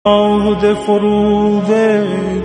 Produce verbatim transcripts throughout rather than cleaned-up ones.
عهد فروضك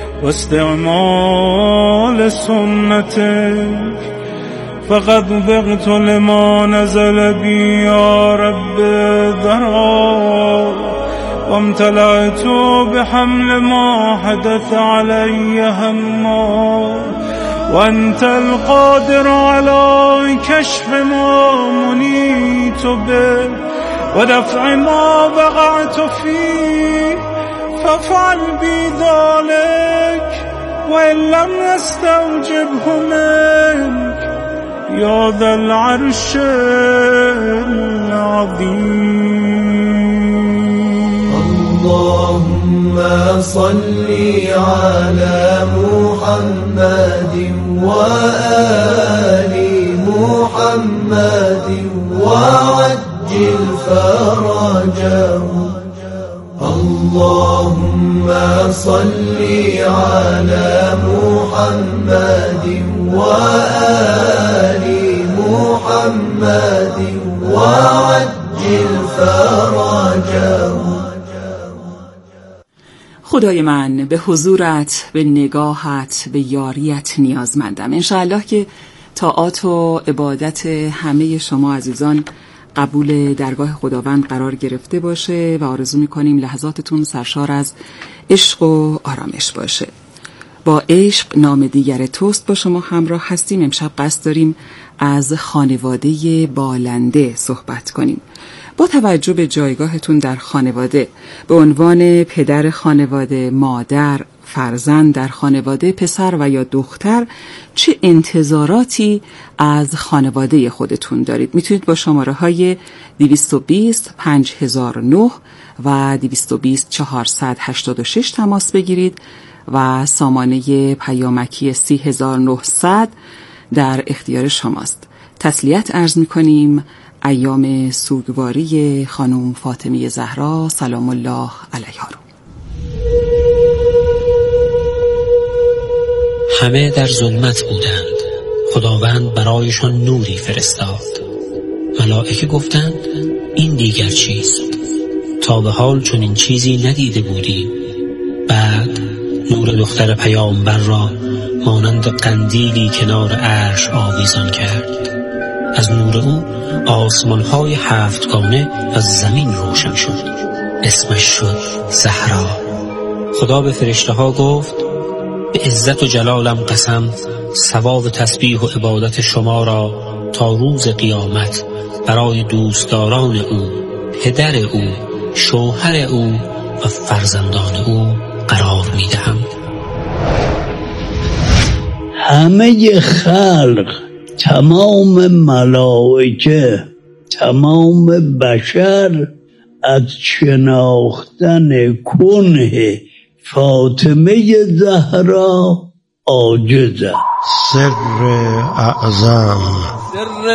واستعمال سنتك فقد بغت لما نزل بي يا رب ذرا وامتلأت بحمل ما حدث علي هما وأنت القادر على كشف ما منيت به ودفع ما وقعت فيه فافعل بي ذلك وإن لم يستوجبه منك يا ذا العرش العظيم. اللهم صل على محمد وآل محمد وعجل فرجهم. اللهم صل على محمد وآل محمد وعجل فرجهم. خدای من به حضورت، به نگاهت، به یاریت نیازمندم. انشاءالله که طاعات و عبادت همه شما عزیزان قبول درگاه خداوند قرار گرفته باشه و آرزو میکنیم لحظاتتون سرشار از عشق و آرامش باشه. با عشق نام دیگر توست با شما همراه هستیم. امشب قصد داریم از خانواده بالنده صحبت کنیم. با توجه به جایگاهتون در خانواده به عنوان پدر خانواده، مادر، فرزند در خانواده، پسر و یا دختر، چه انتظاراتی از خانواده خودتون دارید؟ میتونید با شماره های دویست و بیست پنج هزار و نه و دویست و بیست چهارصد و هشتاد و شش تماس بگیرید و سامانه پیامکی سی هزار و نهصد در اختیار شماست. تسلیت عرض میکنیم ایام سوگواری خانم فاطمه زهرا سلام الله علیها رو. همه در ظلمت بودند، خداوند برایشان نوری فرستاد. ملائکه گفتند این دیگر چیست؟ تا به حال چنین چیزی ندیده بودیم. بعد نور دختر پیامبر را مانند قندیلی کنار عرش آویزان کرد. از نور او آسمان‌های هفتگانه و زمین روشن شد. اسمش شد زهرا. خدا به فرشته‌ها گفت به عزت و جلالم قسم، ثواب تسبیح و عبادت شما را تا روز قیامت برای دوستداران او، پدر او، شوهر او و فرزندان او قرار می‌دهم. همه خلق، تمام ملائکه، تمام بشر از شناختن کنه فاطمه زهرا عاجز است. سر اعظم، سر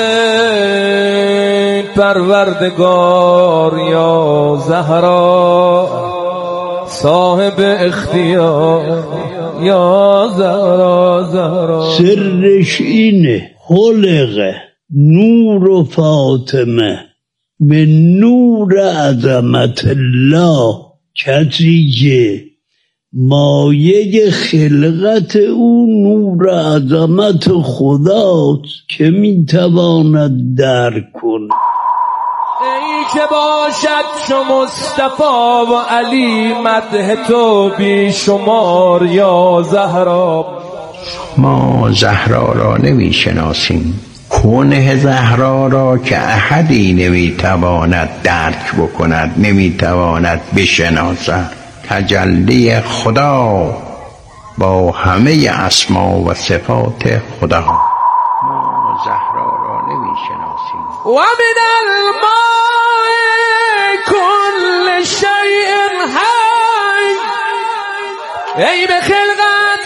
پروردگار یا زهرا، صاحب اختیار یا زهرا زهرا. سرش اینه خلق نور و فاطمه به نور عظمت الله، کسی که مایه خلقت او نور عظمت خداست که میتواند درک کنه. ای که باشد چو مصطفی و علی، مدح تو بی شمار یا زهرا. ما زهرا را نمی شناسیم، کنه زهرا را که احدی نمی تواند درک بکند، نمی تواند بشناسد. تجلی خدا با همه اسما و صفات خدا. ما زهرا را نمی شناسیم. و من الماء کل شیء حی، ای به خلقت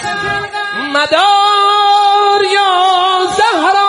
مدار یا زهرا.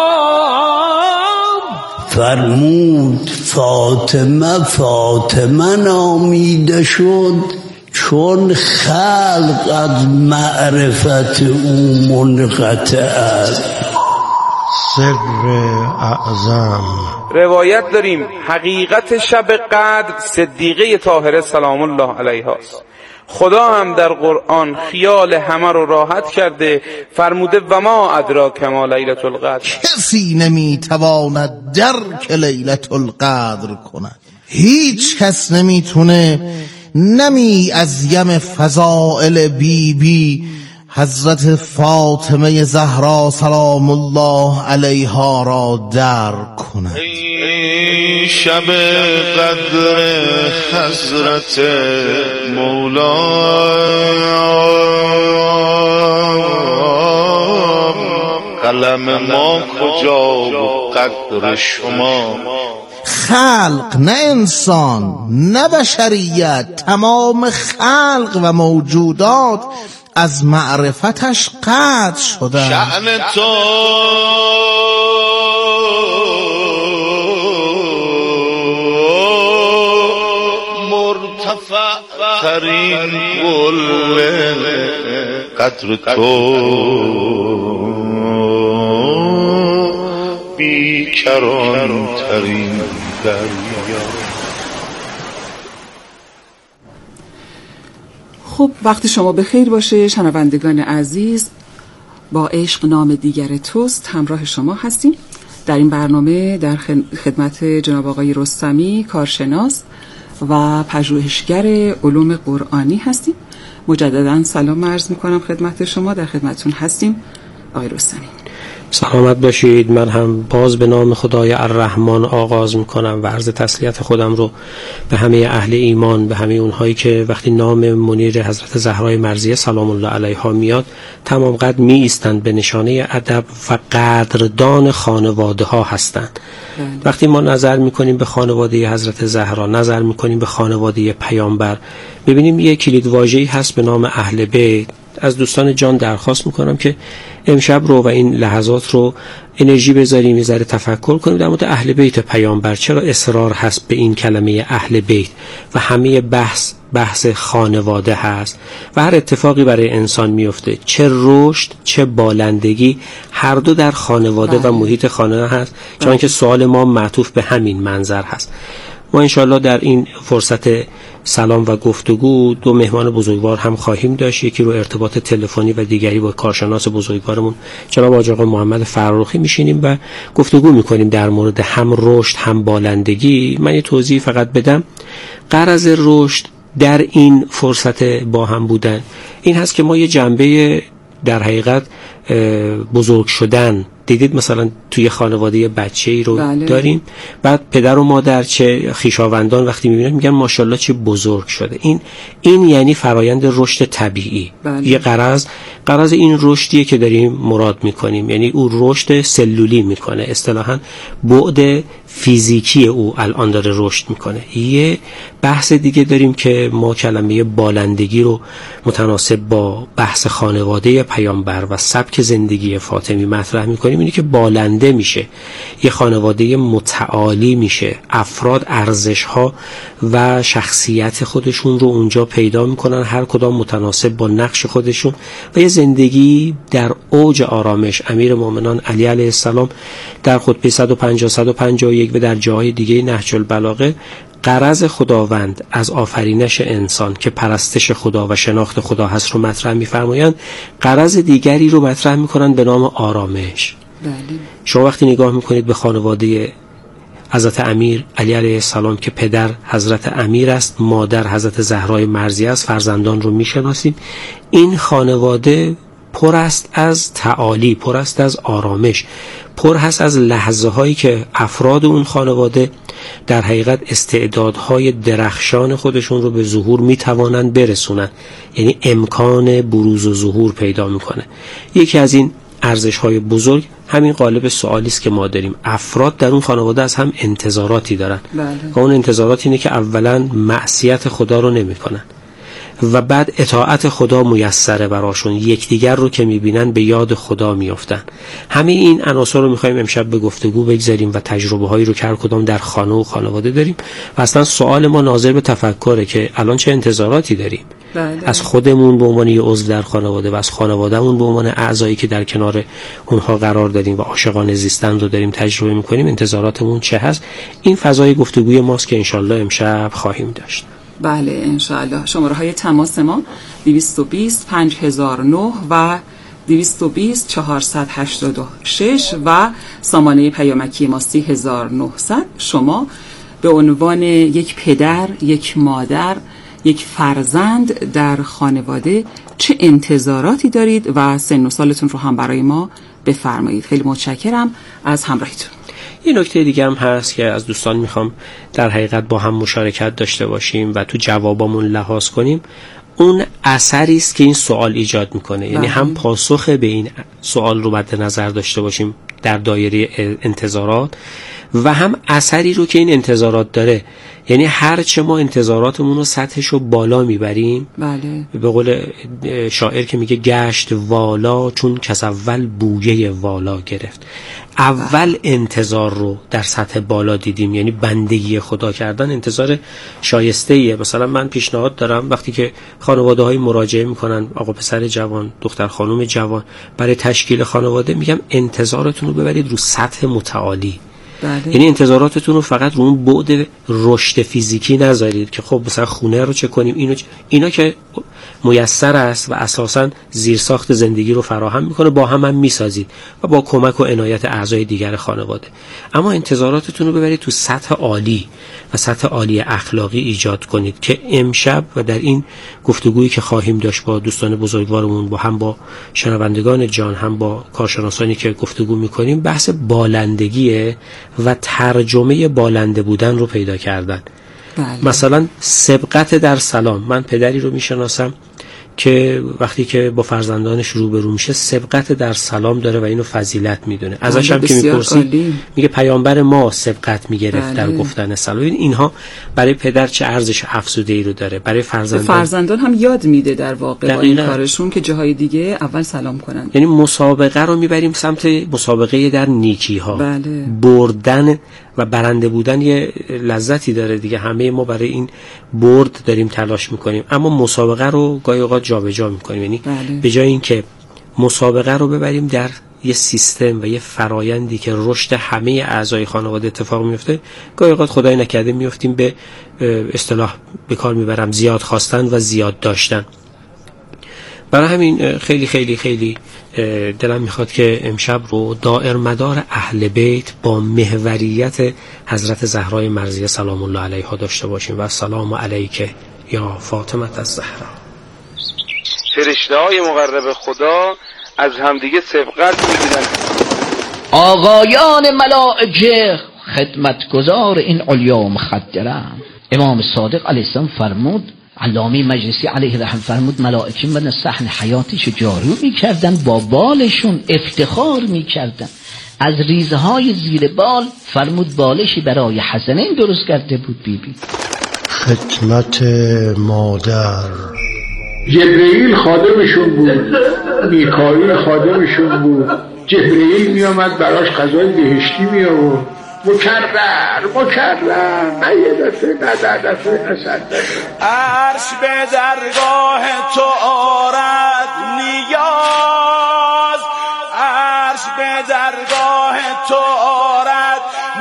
فرمود فاطمه فاطمه نامیده شد چون خلق از معرفت او منقطع است. سر اعظم. روایت داریم حقیقت شب قدر صدیقه طاهره سلام الله علیها است. خدا هم در قرآن خیال همه رو راحت کرده، فرموده و ما ادراک ما لیلة القدر. کسی نمیتواند درک لیلة القدر کند. هیچ کس نمیتونه نمی از یم فضائل بی بی حضرت فاطمه زهرا سلام الله علیها را درک کند. ای شب قدر حضرت مولا، قلم ما کجا و قدر شما؟ خلق نه انسان نه بشریت، تمام خلق و موجودات از معرفتش قطع شدن. شأن تو مرتفع ترین گل، قدر تو بیکران ترین دریا. خب وقت شما بخیر باشه شنوندگان عزیز. با عشق نام دیگر توست همراه شما هستیم. در این برنامه در خدمت جناب آقای رستمی کارشناس و پژوهشگر علوم قرآنی هستیم. مجددا سلام عرض میکنم خدمت شما، در خدمتتون هستیم آقای رستمی. سلامت باشید. من هم باز به نام خدای الرحمن آغاز میکنم و عرض تسلیت خودم رو به همه اهل ایمان، به همه اونهایی که وقتی نام منیر حضرت زهرای مرضیه سلام الله علیها میاد تمام قد می ایستند، به نشانه ادب و قدردان خانواده ها هستند. وقتی ما نظر میکنیم به خانواده حضرت زهرا، نظر میکنیم به خانواده پیامبر، ببینیم یک کلید واژه‌ای هست به نام اهل بیت. از دوستان جان درخواست میکنم که امشب رو و این لحظات رو انرژی بذاریم، یه ذره تفکر کنیم در مورد اهل بیت پیامبر. چرا اصرار هست به این کلمه اهل بیت و همه بحث بحث خانواده هست و هر اتفاقی برای انسان میفته، چه رشد چه بالندگی، هر دو در خانواده و محیط خانواده هست، چون که سوال ما معطوف به همین منظر هست. ما انشاءالله در این فرصت سلام و گفتگو دو مهمان بزرگوار هم خواهیم داشت. یکی رو ارتباط تلفنی و دیگری با کارشناس بزرگوارمون جناب حاج آقا محمد فرخی میشینیم و گفتگو میکنیم در مورد هم رشد هم بالندگی. من یه توضیح فقط بدم. غرض رشد در این فرصت با هم بودن این هست که ما یه جنبه در حقیقت بزرگ شدن دیدید، مثلا توی خانواده بچه‌ای رو بله. داریم، بعد پدر و مادر چه خویشاوندان وقتی میبینن میگن ماشاءالله چه بزرگ شده. این این یعنی فرایند رشد طبیعی. بله. یه غرض غرض این رشدیه که داریم مراد میکنیم، یعنی او رشد سلولی میکنه، اصطلاحاً بعد فیزیکی او الان داره رشد میکنه. یه بحث دیگه داریم که ما کلمه بالندگی رو متناسب با بحث خانواده پیامبر و سبک زندگی فاطمی مطرح میکنیم، اینه که بالنده میشه، یه خانواده متعالی میشه، افراد ارزش‌ها و شخصیت خودشون رو اونجا پیدا میکنن، هر کدام متناسب با نقش خودشون و یه زندگی در اوج آرامش. امیر مومنان علی علیه السلام در خطبه صد و پنجاه صد و پنجاه و یک و در جاهای دیگه نهج البلاغه غرض خداوند از آفرینش انسان که پرستش خدا و شناخت خدا هست رو مطرح می‌فرمایند، غرض دیگری رو مطرح می‌کنند به نام آرامش. بله. شما وقتی نگاه می‌کنید به خانواده حضرت امیر علی علیه السلام که پدر حضرت امیر است، مادر حضرت زهرای مرضیه است، فرزندان رو می‌شناسیم. این خانواده پر است از تعالی، پر است از آرامش، پر هست از لحظه هایی که افراد اون خانواده در حقیقت استعدادهای درخشان خودشون رو به ظهور میتوانند برسونن، یعنی امکان بروز و ظهور پیدا میکنه. یکی از این ارزش های بزرگ همین قالب سوالی است که ما داریم. افراد در اون خانواده از هم انتظاراتی دارن و اون انتظارات اینه که اولا معصیت خدا رو نمیکنن و بعد اطاعت خدا میسره براشون، یکدیگر رو که میبینن به یاد خدا میافتن. همه این عناصر رو میخوایم امشب به گفتگو بگذاریم و تجربه هایی رو که هر کدام در خانه و خانواده داریم و اصلا سوال ما ناظر به تفکره که الان چه انتظاراتی داریم. بله. از خودمون به عنوان یه عضو در خانواده و از خانوادهمون به عنوان اعضایی که در کنار اونها قرار داریم و عاشقانه زیستن رو داریم تجربه میکنیم انتظاراتمون چه هست. این فضای گفتگوی ماست که انشالله امشب خواهیم داشت. بله انشالله. شماره های تماس ما دویست و بیست پنج هزار و نه و دویست و بیست چهارصد و هشتاد و شش و سامانه پیامکی ما سی هزار و نهصد. شما به عنوان یک پدر، یک مادر، یک فرزند در خانواده چه انتظاراتی دارید و سن و سالتون رو هم برای ما بفرمایید. خیلی متشکرم از همراهیتون. یه نکته دیگه هم هست که از دوستان میخوام در حقیقت با هم مشارکت داشته باشیم و تو جوابامون لحاظ کنیم. اون اثری است که این سوال ایجاد میکنه، یعنی هم پاسخ به این سوال رو مد نظر داشته باشیم در دایره انتظارات و هم اثری رو که این انتظارات داره. یعنی هر چه ما انتظاراتمون رو سطحش رو بالا میبریم، بله. به قول شاعر که میگه گشت والا چون کس اول بویه والا گرفت. اول انتظار رو در سطح بالا دیدیم، یعنی بندگی خدا کردن انتظار شایسته ایه. مثلا من پیشنهاد دارم وقتی که خانواده های مراجعه میکنن، آقا پسر جوان، دختر خانم جوان، برای تشکیل خانواده میگم انتظارتون رو ببرید رو سطح متعالی. بله. یعنی انتظاراتتون رو فقط رو اون بعد رشد فیزیکی نذارید که خب مثلا خونه رو چه کنیم، اینو چه... اینا که میسر است و اساساً زیرساخت زندگی رو فراهم میکنه، با هم هم میسازید و با کمک و عنایت اعضای دیگر خانواده. اما انتظاراتتون رو ببرید تو سطح عالی و سطح عالی اخلاقی ایجاد کنید که امشب و در این گفتگویی که خواهیم داشت با دوستان بزرگوارمون، با هم با شنوندگان جان، هم با کارشناسانی که گفتگو میکنیم، بحث بالندگیه و ترجمه بالنده بودن رو پیدا کردن. بله. مثلا سبقت در سلام. من پدری رو میشناسم که وقتی که با فرزندانش روبرو میشه سبقت در سلام داره و اینو فضیلت میدونه. ازش هم که میپرسی میگه پیامبر ما سبقت میگرفت بله. در گفتن سلام. اینها برای پدر چه ارزش افزوده ای رو داره، برای فرزندان فرزندان هم یاد میده در واقع با این دقیقا. کارشون که جاهای دیگه اول سلام کنن. یعنی مسابقه رو میبریم سمت مسابقه در نیکی ها. بله. بردن و برنده بودن یه لذتی داره دیگه، همه ما برای این برد داریم تلاش میکنیم، اما مسابقه رو گاهی اوقات جابجا میکنیم. یعنی بله. به جای اینکه مسابقه رو ببریم در یه سیستم و یه فرایندی که رشد همه اعضای خانواده اتفاق میفته، گاهی اوقات خدای نکرده میفتیم به اصطلاح به کار میبرم زیاد خواستن و زیاد داشتن. برای همین خیلی خیلی خیلی دلم میخواد که امشب رو دائر مدار اهل بیت با محوریت حضرت زهرای مرضیه سلام الله علیها داشته باشیم. و سلام علیک یا فاطمه الزهرا. فرشته‌های مقرب خدا از همدیگه سبقت میگیرن. آقایان ملائکه خدمتگزار این علیا و مخدرم. امام صادق علیه السلام فرمود، علامه مجلسی علیه رحم فرمود، ملائکه من صحن حیاتش جارو میکردن، با بالشون افتخار میکردن. از ریزهای زیر بال فرمود بالشی برای حسنین درست کرده بود بی بی. خدمت مادر. جبرئیل خادمشون بود، میکائیل خادمشون بود. جبرئیل میامد براش غذای بهشتی میآورد. مکرر مکرر نه یه دفعه نه در دفعه نه صد دفعه. عرش به درگاه تو آرد نیاز، عرش به درگاه تو آرد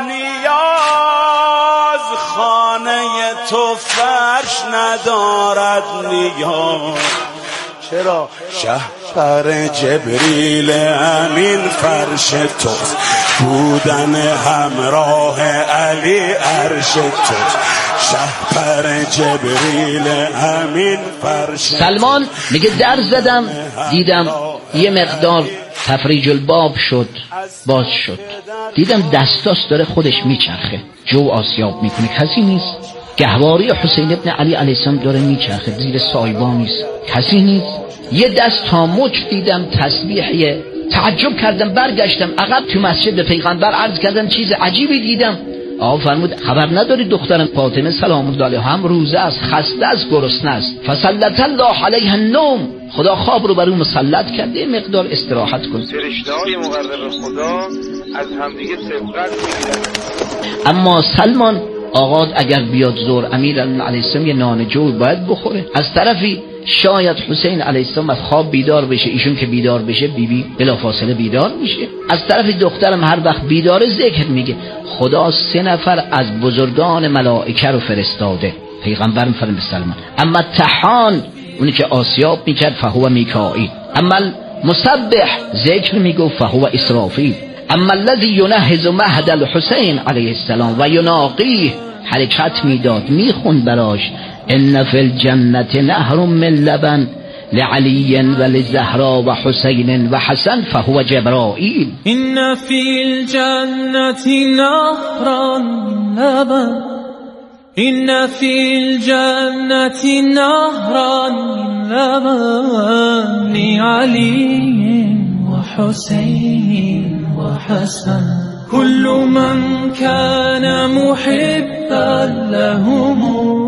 نیاز، خانه تو فرش ندارد نیاز. چرا؟ شهپر جبریل امین فرش توست، بودن همراه علی عرش توست. شهپر جبریل امین فرش. سلمان میگه در زدم دیدم یه مقدار تفریج الباب شد، باز شد، دیدم دستاش داره خودش میچرخه، جو آسیاب میکنه، کسی نیست. گهواری حسین ابن علی علیه السلام داره میچرخه، زیر سایبانیست، کسی نیست. یه دست تا مچ دیدم تسبیحیه، تعجب کردم، برگشتم عقب تو مسجد به پیغمبر عرض کردم چیز عجیبی دیدم. آقا فرمود خبر نداری دخترم فاطمه سلام الله علیها هم روزه است، خسته است، گرسنه است. فسلط الله علیها النوم، خدا خواب رو بر اون مسلط کرده، مقدار استراحت کن. فرشته‌های مقرب خدا از همدیگه سبقت میگیرن. اما سلمان آقا اگر بیاد زور امیر علیه السلام یه نان جو باید بخوره، از طرفی شاید حسین علیه السلام از خواب بیدار بشه، ایشون که بیدار بشه بیبی بی بلافاصله بیدار میشه. از طرف دخترم هر وقت بیدار ذکر میگه خدا سه نفر از بزرگان ملائکه رو فرستاده. پیغمبر میفرمه سلمان اما تحان اونی که آسیاب میکرد فهو میکائیل، اما مسبح ذکر میگو فهو اسرافیل، اما الذی ینهض مهد الحسین علیه السلام و یناقیه حرکت میداد میخوند براش ان فی الجنت نهر من لبن لعلی و لزهرا و حسین و حسن فهو جبرائیل. ان فی الجنت نهر من لبن ان فی الجنت نهر من لبن لعلی و حسین و حسن كل من كان محبا لهم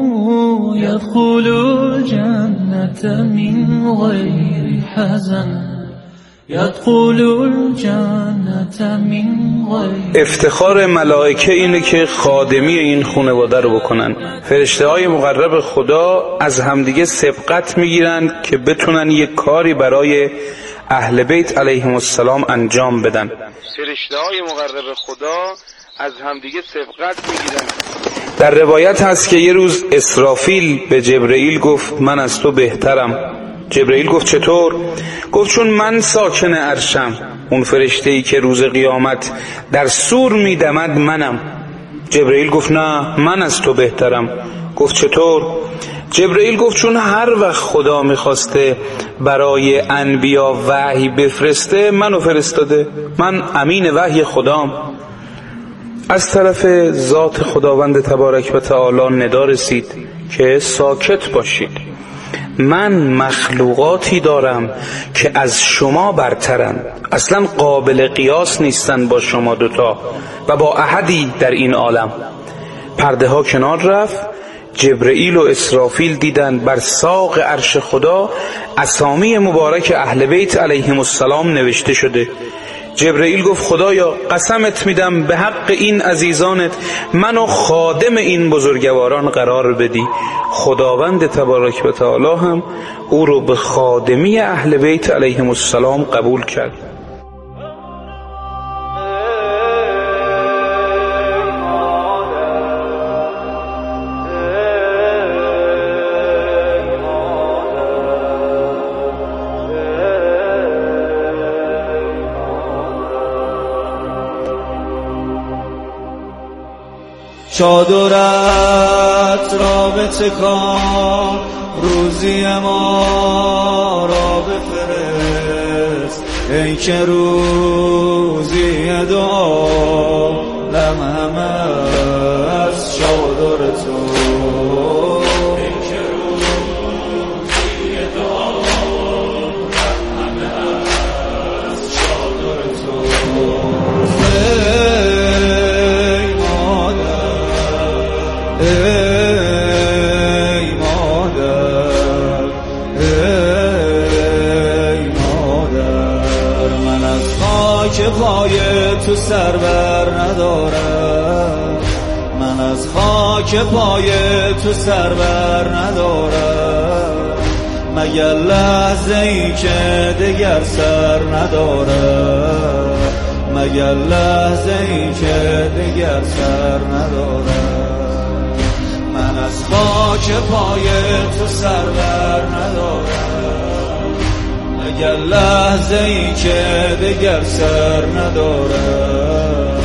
يدخل الجنة من غير حزن يدخل الجنة من غير. افتخار ملائکه اینه که خادمی این خانواده رو بکنن. فرشته های مقرب خدا از همدیگه سبقت میگیرن که بتونن یک کاری برای اهل بیت علیهم السلام انجام بدن. فرشته های مقرب خدا از همدیگه سبقت میگیرن. در روایت هست که یه روز اسرافیل به جبرئیل گفت من از تو بهترم. جبرئیل گفت چطور؟ گفت چون من ساکن عرشم، اون فرشته‌ای که روز قیامت در سور میدمد منم. جبرئیل گفت نه من از تو بهترم. گفت چطور؟ جبرئیل گفت چون هر وقت خدا میخواسته برای انبیا وحی بفرسته منو فرستاده، من امین وحی خدام. از طرف ذات خداوند تبارک و تعالی ندا رسید که ساکت باشید، من مخلوقاتی دارم که از شما برترن، اصلا قابل قیاس نیستن با شما دوتا و با احدی در این عالم. پرده ها کنار رفت، جبرئیل و اسرافیل دیدن بر ساق عرش خدا اسامی مبارک اهل بیت علیهم السلام نوشته شده. جبرئیل گفت خدایا قسمت میدم به حق این عزیزانت منو خادم این بزرگواران قرار بدی. خداوند تبارک و تعالی هم او رو به خادمی اهل بیت علیهم السلام قبول کرد. چادرت را بتکان، روزی ما را بفرست، ای که روزی دعا لمهم از چادر تو. پای تو سر بر ندارم، من از خاک پای تو سر بر ندارم، مگر لحظه ای که دگر سر ندارم، مگر لحظه ای که دگر سر ندارم، من از خاک پای تو سر بر ندارم، مگر لحظه ای که دگر سر ندارم،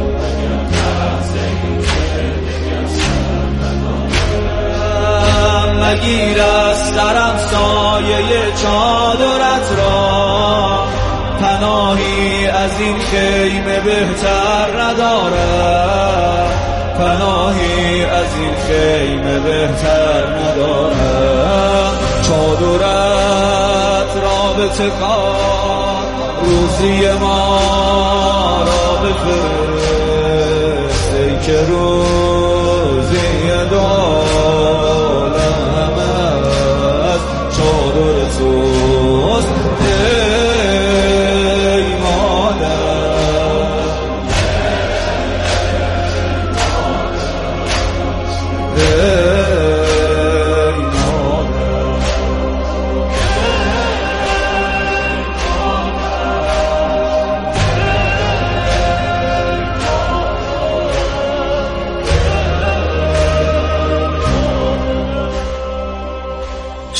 مگیر از سرم سایه چادرت را، پناهی از این خیمه بهتر ندارم، پناهی از این خیمه بهتر ندارم. چادرت را بتکان، روزی ما را بفرست، ای که روزی دعالم از چادر توست. ای مادر، ای مادر،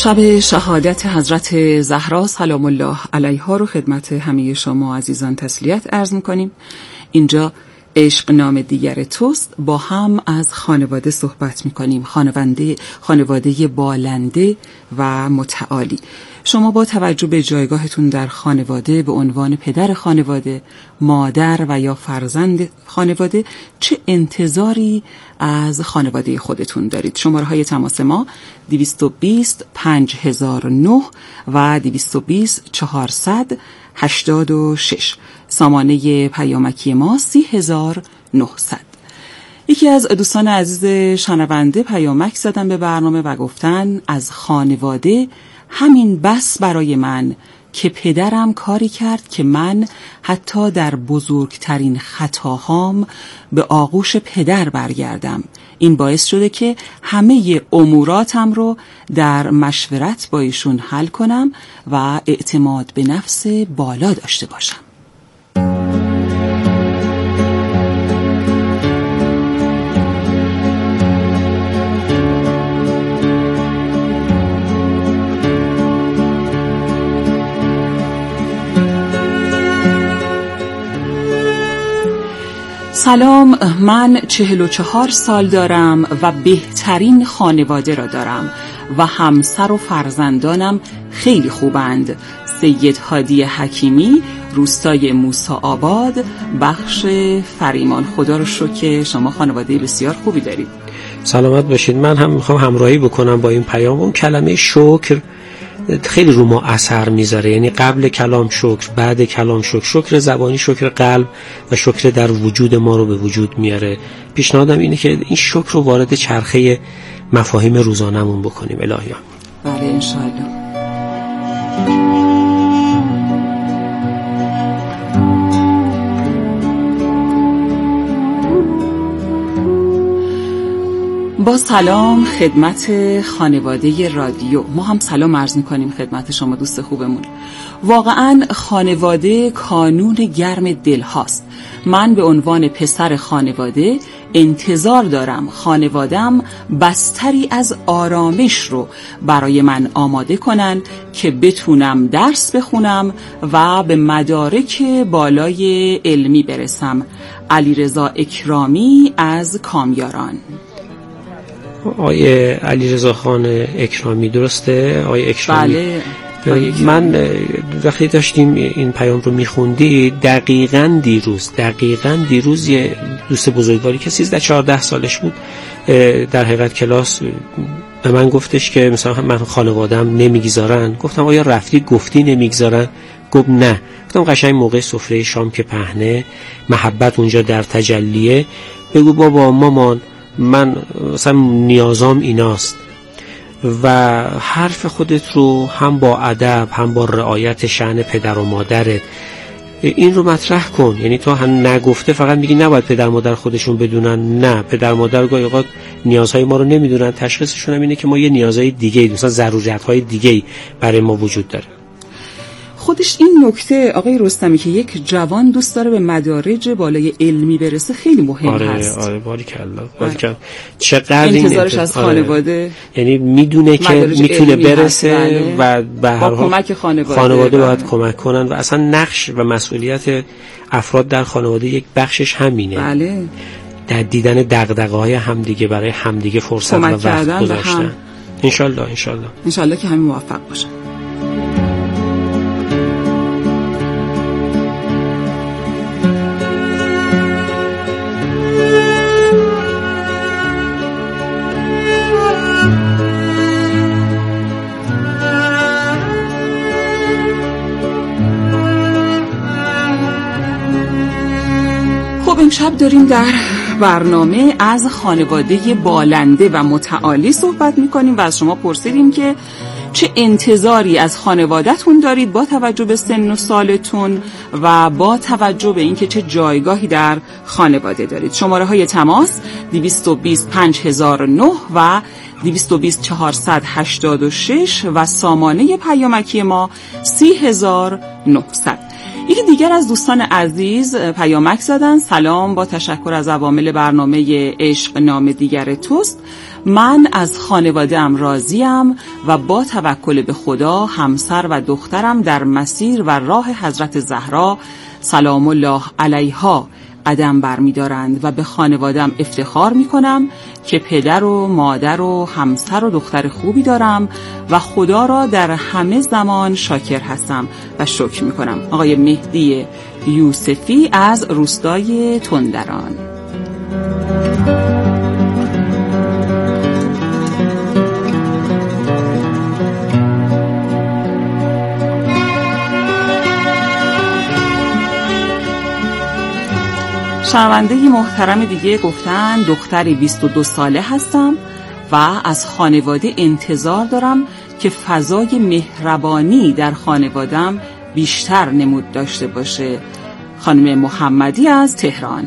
شب شهادت حضرت زهرا سلام الله علیها رو خدمت همه شما عزیزان تسلیت عرض می‌کنیم. اینجا عشق نام دیگر توست، با هم از خانواده صحبت می‌کنیم، خانواده خانواده بالنده و متعالی. شما با توجه به جایگاهتون در خانواده به عنوان پدر خانواده، مادر و یا فرزند خانواده چه انتظاری از خانواده خودتون دارید؟ شماره های تماس ما دویست و بیست پنج هزار و نه و دویست و بیست چهارصد هشتاد و شش، سامانه پیامکی ما سی هزار و نهصد. یکی از دوستان عزیز شنونده پیامک زدن به برنامه و گفتن از خانواده همین بس برای من که پدرم کاری کرد که من حتی در بزرگترین خطاهام به آغوش پدر برگردم. این باعث شده که همه اموراتم رو در مشورت با ایشون حل کنم و اعتماد به نفس بالا داشته باشم. سلام، من چهل و چهار سال دارم و بهترین خانواده را دارم و همسر و فرزندانم خیلی خوبند. سید هادی حکیمی، روستای موسی آباد، بخش فریمان. خدا رو شکر که شما خانواده بسیار خوبی دارید. سلامت باشید. من هم میخوام همراهی بکنم با این پیام. اون کلمه شکر خیلی رو ما اثر میذاره، یعنی قبل کلام شکر، بعد کلام شکر، شکر زبانی، شکر قلب و شکر در وجود ما رو به وجود میاره. پیشنهادم اینه که این شکر رو وارد چرخه مفاهیم روزانمون بکنیم. الهی آمین. بله انشاءالله. با سلام خدمت خانواده رادیو. ما هم سلام عرض می‌کنیم خدمت شما دوست خوبمون. واقعاً خانواده کانون گرم دل هاست. من به عنوان پسر خانواده انتظار دارم خانوادم بستری از آرامش رو برای من آماده کنن که بتونم درس بخونم و به مدارک بالای علمی برسم. علیرضا اکرامی از کامیاران. آقای علیرضا خان اکرامی، درسته؟ آقای اکرامی. بله. من وقتی داشتیم این پیام رو میخوندی، دقیقاً دیروز دقیقاً دیروز یه دوست بزرگواری که سیزده چهارده سالش بود در حقیقت کلاس به من گفتش که مثلا من خانواده‌ام نمیگذارن. گفتم آیا رفتی گفتی نمیگذارن؟ گفت نه. گفتم قشنگ موقع سفره شام که پهنه، محبت اونجا در تجلیه، بگو بابا مامان من مثلا نیازام ایناست و حرف خودت رو هم با ادب هم با رعایت شأن پدر و مادرت این رو مطرح کن. یعنی تو هم نگفته فقط میگی نباید پدر مادر خودشون بدونن. نه، پدر مادر گاهی اوقات نیازهای ما رو نمیدونن، تشخیصشون هم اینه که ما یه نیازهای دیگه، مثلا ضرورت‌های دیگه برای ما وجود داره. خودش این نکته آقای رستمی که یک جوان دوست داره به مدارج بالای علمی برسه خیلی مهم آره، هست. آره باریکلا باریکلا. چقدر انتظارش از خانواده، آره. یعنی میدونه که میتونه برسه و به هر حال کمک خانواده خانواده باید کمک کنن و اصلا نقش و مسئولیت افراد در خانواده یک بخشش همینه. بله. در دیدن دغدغه‌های همدیگه، برای همدیگه فرصت و وقت گذاشتن. ان شاء الله ان شاء الله ان شاء الله که همین موفق باشن. امشب داریم در برنامه از خانواده بالنده و متعالی صحبت میکنیم و از شما پرسیدیم که چه انتظاری از خانواده‌تون دارید با توجه به سن و سالتون و با توجه به اینکه چه جایگاهی در خانواده دارید. شماره های تماس دویست و بیست پنج هزار و نه و دویست و بیست چهارصد هشتاد و شش و سامانه پیامکی ما سی هزار و نهصد. یکی دیگر از دوستان عزیز پیامک زدن. سلام، با تشکر از عوامل برنامه عشق نام دیگر توست. من از خانواده‌ام راضیم و با توکل به خدا همسر و دخترم در مسیر و راه حضرت زهرا سلام الله علیها قدم برمی‌دارند و به خانواده‌ام افتخار می‌کنم که پدر و مادر و همسر و دختر خوبی دارم و خدا را در همه زمان شاکر هستم و شکر می‌کنم. آقای مهدی یوسفی از روستای تندران. شنونده محترم دیگه گفتن دختری بیست و دو ساله هستم و از خانواده انتظار دارم که فضای مهربانی در خانوادم بیشتر نمود داشته باشه. خانم محمدی از تهران.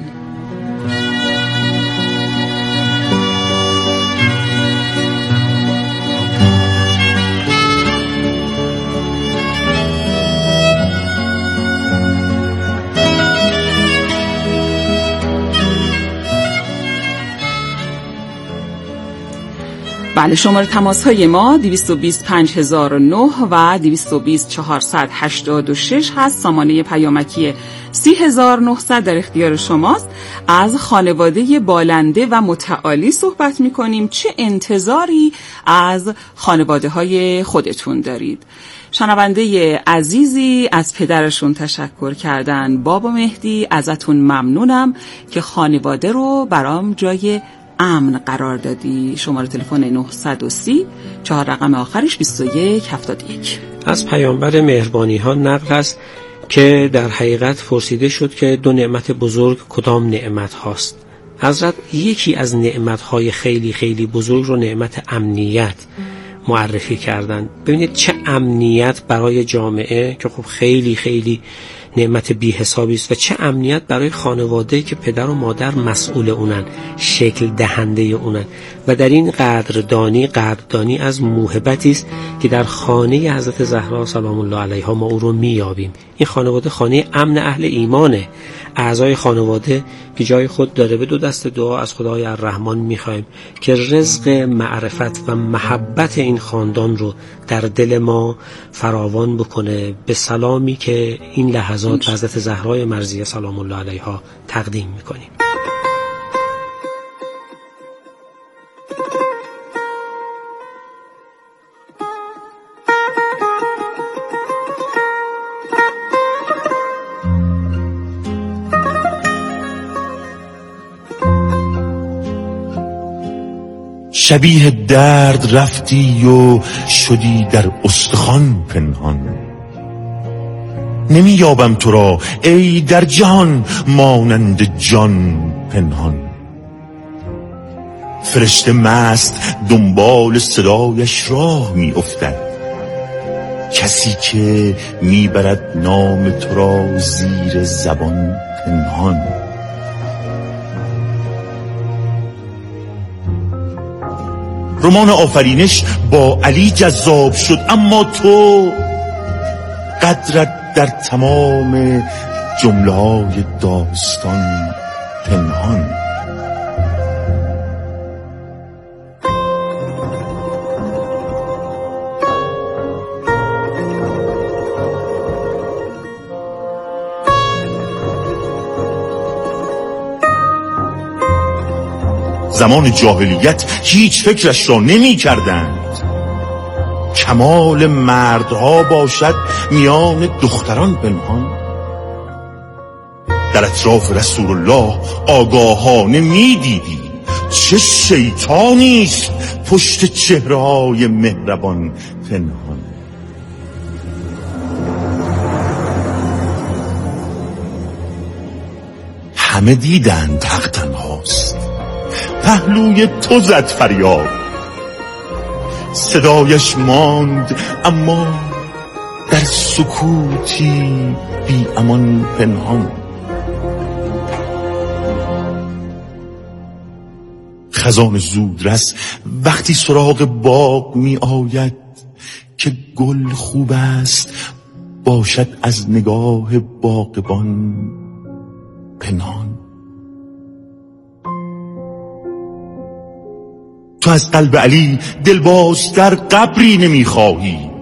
بله، شماره تماس های ما دویست و بیست پنج هزار و نه و دویست و بیست چهارصد و هشتاد و شش هست. سامانه پیامکی سی هزار و نهصد در اختیار شماست. از خانواده بالنده و متعالی صحبت می کنیم. چه انتظاری از خانواده های خودتون دارید؟ شنونده عزیزی از پدرشون تشکر کردن. بابا مهدی ازتون ممنونم که خانواده رو برام جای امن قرار دادی. شماره تلفن نهصد و سی چهار رقم آخرش بیست و یک هفتاد و یک. از پیامبر مهربانی ها نقل است که در حقیقت پرسیده شد که دو نعمت بزرگ کدام نعمت هاست. حضرت یکی از نعمت های خیلی خیلی بزرگ رو نعمت امنیت معرفی کردند. ببینید چه امنیت برای جامعه که خب خیلی خیلی نعمت بی حسابی است و چه امنیت برای خانواده که پدر و مادر مسئول اونن، شکل دهنده اونن و در این قدردانی قدردانی از موهبتی است که در خانه حضرت زهرا سلام الله علیها ما او رو میابیم. این خانواده خانه امن اهل ایمانه. اعضای خانواده که جای خود داره به دو دست دعا از خدای الرحمن میخوایم که رزق معرفت و محبت این خاندان رو در دل ما فراوان بکنه به سلامی که این لحظات حضرت زهرای مرضیه سلام الله علیها تقدیم میکنیم. شبیه درد رفتی و شدی در استخوان پنهان، نمی یابم تو را ای در جهان مانند جان پنهان. فرشته مست دنبال صدایش راه می افتد، کسی که می برد نام تو را زیر زبان پنهان. رمان آفرینش با علی جذاب شد، اما تو قدرت در تمام جمله های داستان پنهان. زمان جاهلیت هیچ فکرش را نمی کردند. کمال مردها باشد میان دختران پنهان. در اطراف رسول الله آگاهانه می دیدی چه شیطانیست پشت چهره‌های مهربان پنهان. همه دیدند حق تنهاست، پهلوی تو زد فریاد، صدایش ماند اما در سکوتی بی امان پنهان. خزان زودرس وقتی سراغ باغ می آید که گل خوب است باشد از نگاه باغبان پنهان. تو از قلب علی دلباز در قبری نمیخواهی.